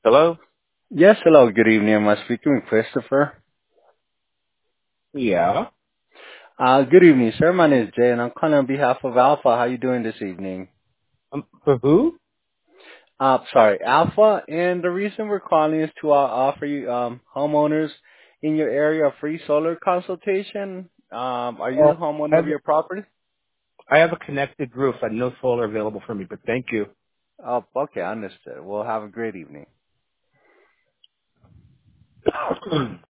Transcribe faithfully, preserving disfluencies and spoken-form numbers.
Hello? Yes, hello, good evening. Am I speaking with Christopher? Yeah. Uh, good evening, sir. My name is Jay, and I'm calling on behalf of Alpha. How you doing this evening? Um, for who? Uh, sorry, Alpha, and the reason we're calling is to uh, offer you um, homeowners in your area a free solar consultation. Um, are you the Oh, I homeowner of have, your property? I have a connected roof and no solar available for me, but thank you. Oh, okay, understood. Well, have a great evening.